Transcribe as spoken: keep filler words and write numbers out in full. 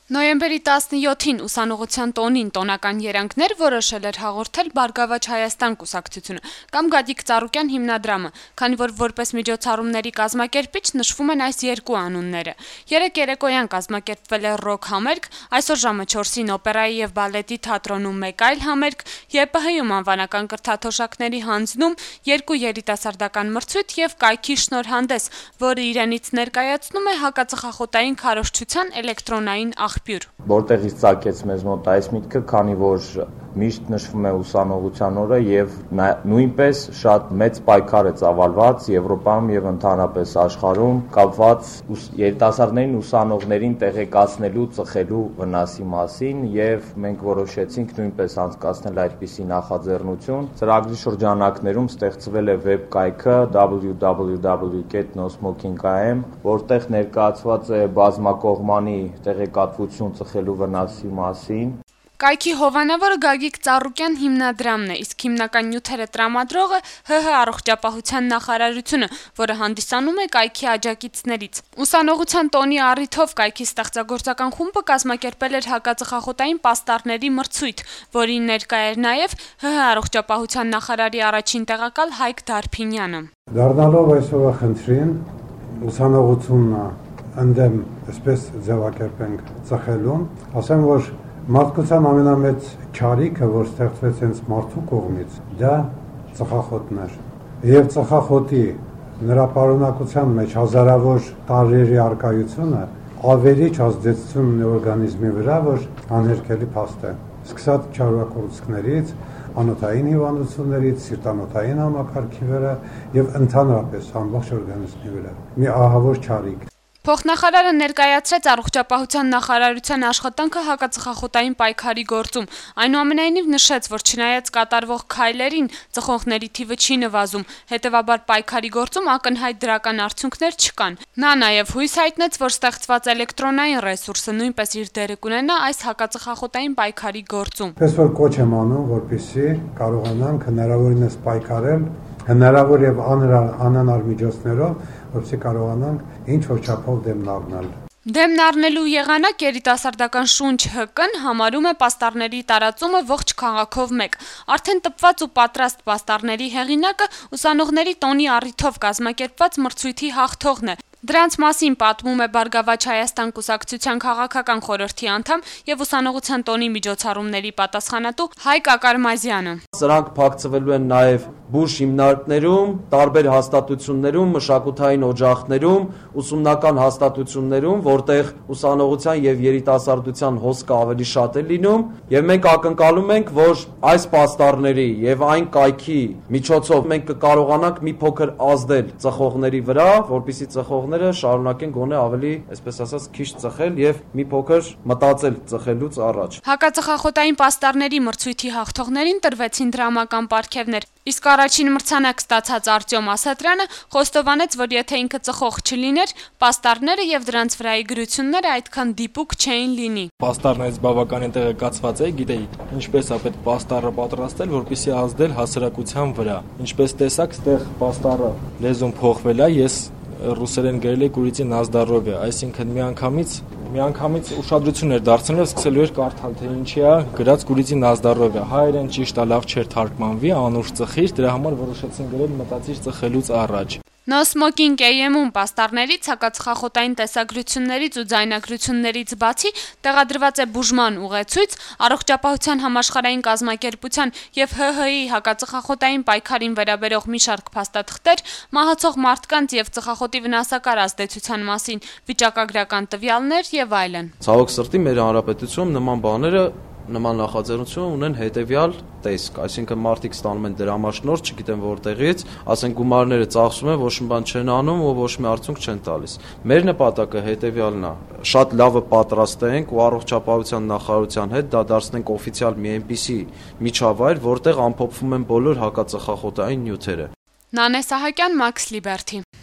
Նոյեմբերի տասնյոթին ուսանողության տոնին տոնական երանգներ որոշել էր հաղորդել Բարգավաճ Հայաստան կուսակցությունը կամ Գագիկ Ծառուկյան հիմնադրամը, քանի որ որպես միջոցառումների կազմակերպիչ նշվում են այս երկու անունները։ Երեկ երեկոյան կազմակերպվել է ռոք համերգ, այսօր ժամը չորսին օպերայի եւ բալետի թատրոնում մեկ այլ համերգ, ԵՊՀ-ում անվանական կրթաթոշակների հանձնում, երկու երիտասարդական մրցույթ եւ կայքի շնորհանդես, որը իրենից ներկայացնում է հակածխախոտային քարոզչության էլեկտրոնային աղբյուր։ Որտեղից ծագեց մեզ մոտ այս միտքը, քանի որ միշտ նշվում է ուսանողության օրը եւ նույնպես շատ մեծ պայքար է ծավալված Եվրոպայում եւ ընդհանրապես աշխարհում կապված երիտասարդներին ուսանողներին տեղեկացնելու, ծխելու վնասի մասին եւ մենք որոշեցինք նույնպես անցկացնել այդպիսի նախաձեռնություն։ Ծրագրի շրջանակներում ստեղծվել է վեբ կայքը double-u double-u double-u dot no smoking dot i m, որտեղ ներկայացված է բազմակողմանի տեղեկատվություն ծխելու վնասի մասին։ Կայքի հովանավորը Գագիկ Ծառուկյան հիմնադրամն է, իսկ հիմնական նյութերը տրամադրողը ՀՀ առողջապահության նախարարությունը, որը հանդիսանում է կայքի աջակիցներից։ Ուսանողության տոնի առիթով կայքի ստեղծագործական խումբը կազմակերպել էր հակածխախոտային պաստառների մրցույթ, որին ներկա էր նաև ՀՀ առողջապահության նախարարի առաջին տեղակալ Հայկ Դարփինյանը։ Դառնալով այսօրվա խնդրին, ուսանողությունն ընդդեմ այսպես ձևակերպենք ծխելուն, ասեմ, որ մարդկության ամենամեծ չարիքը, որ ստեղծվեց հենց մարդու կողմից, դա ծխախոտն էր։ Եվ ծխախոտի նրա պարունակության մեջ հազարավոր տարիների առկայությունը ավերիչ ազդեցություն ունի օրգանիզմի վրա, որ անհերքելի փաստ է։ Սկսած չարուակորցքներից, անոթային հիվանդություններից, սիրտանոթային համակարգի վրա եւ ընդհանրապես ամբողջ օրգանիզմի վրա։ Մի ահավոր չարիք։ Փոխնախարարը ներկայացրեց առողջապահության նախարարության աշխատանքը հակածխախոտային պայքարի գործում, այնուամենայնիվ նշեց, որ չնայած կատարվող քայլերին ծխողների թիվը չի նվազում, հետևաբար պայքարի գործում ակնհայտ դրական արդյունքներ չկան։ Նա նաև հույս հայտնեց, որ ստեղծված էլեկտրոնային ռեսուրսը նույնպես իր դերը կունենա այս հակածխախոտային պայքարի գործում։ Պես որ կոչ եմ անում, որպեսզի կարողանանք հնարավորինս պայքարել հնարավոր եւ անհնար միջոցներով, որպեսզի կարողանանք ինչ-որ չափով դեմն առնել։ Դեմն առնելու եղանակ երիտասարդական շունչ ՀԿ-ն համարում է պաստառների տարածումը ողջ քաղաքով մեկ։ Արդեն տպված ու պատրաստ պաստառների հեղինակը ուսանողների տոնի առիթով կազմակերպված մրցույթի հաղթողն է։ Դրանց մասին պատմում է Բարգավաճ Հայաստան կուսակցության քաղաքական խորհրդի անդամ եւ ուսանողության տոնի միջոցառումների պատասխանատու Հայկ Ակարմազյանը։ Սրանք փակցվելու են նաեւ բուժ հիմնարկներում, տարբեր հաստատություններում, մշակութային օջախներում, ուսումնական հաստատություններում, որտեղ ուսանողության եւ երիտասարդության հոսքը ավելի շատ է լինում, եւ մենք ակնկալում ենք, որ այս պաստառների եւ այն կայքի միջոցով մենք կկարողանանք մի փոքր ազդել ծխողների վրա, որպեսզի ծխողները շարունակեն գոնե ավելի, այսպես ասած, քիչ ծխել եւ մի փոքր մտածել ծխելուց առաջ։ Հակածխախոտային պաստառների մրցույթի հաղթողներին տրվեցին դրամական պարգևներ։ Իսկ առաջին մրցանակ ստացած Արտյոմ Ասատրյանը խոստովանեց, որ եթե ինքը ծխող չլիներ, պաստառները եւ դրանց վրայի գրությունները այդքան դիպուկ չէին լինի։ Պաստառներից բավականին տեղեկացված էի, գիտեի ինչպես է պետք պաստառը պատրաստել, որպեսզի ազդել հասարակության վրա։ Ինչպես տեսակ, ստեղ պաստառը լեզուն փոխվել է, ես ռուսերեն գրել էի «Կուրիցի նազդարովը», այսինքն միանգամից միանգամից ուշադրություն էր դարձնել, սկսելու էր կարդալ, թե ինչի է գրած «Կուրիցի նազդարովը», հայերեն ճիշտ է, լավ չէր թարգմանվի, անուշ ծխիր, դրա համար որոշեցին գրել «Մտածիր ծխելուց առաջ»։ No Smoking dot i m-ում պաստառներից, հակածխախոտային տեսագրություններից ու ձայնագրություններից բացի տեղադրված է բուժման ուղեցույց, առողջապահության համաշխարհային կազմակերպության եւ ՀՀ-ի հակածխախոտային պայքարին վերաբերող մի շարք փաստաթղթեր, մահացող մարդկանց եւ ծխախոտի վնասակար ազդեցության մասին վիճակագրական տվյալներ եւ այլն։ Ցավոք սրտի մեր հանրապետությունում նման բաները նման նախաձեռնություն ունեն հետեւյալ տեսք, այսինքն մարդիկ ստանում են դրամաշնորհ, չգիտեմ որտեղից, ասեն գումարները ծախսում են, ոչ մի բան չեն անում ու ոչ մի արդյունք չեն տալիս։ Մեր նպատակը հետեւյալն է՝ շատ լավը պատրաստենք ու առողջապահության նախարարության հետ դա դարձնենք օֆիցիալ մի այնպիսի միջավայր, որտեղ ամփոփվում են բոլոր հակածխախոտային նյութերը։ Նանե Սահակյան, Մաքս Լիբերթի։